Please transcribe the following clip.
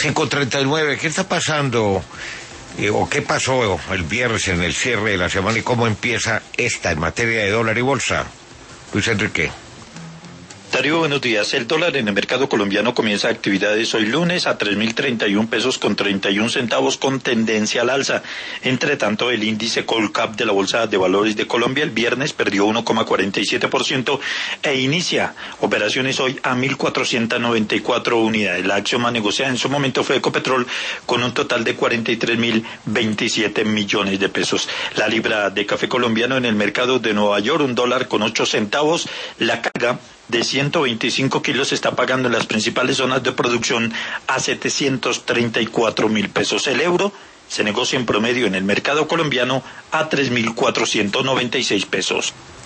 5:39, ¿qué está pasando? ¿O qué pasó el viernes en el cierre de la semana y cómo empieza esta en materia de dólar y bolsa? Luis Enrique. Darío, buenos días. El dólar en el mercado colombiano comienza actividades hoy lunes a 3.031 pesos con 31 centavos con tendencia al alza. Entre tanto, el índice Colcap de la Bolsa de Valores de Colombia el viernes perdió 1,47% e inicia operaciones hoy a 1.494 unidades. La acción más negociada en su momento fue Ecopetrol con un total de 43.027 millones de pesos. La libra de café colombiano en el mercado de Nueva York, $1 con 8 centavos. La carga de 125 kilos se está pagando en las principales zonas de producción a 734.000 pesos. El euro se negocia en promedio en el mercado colombiano a 3.496 pesos.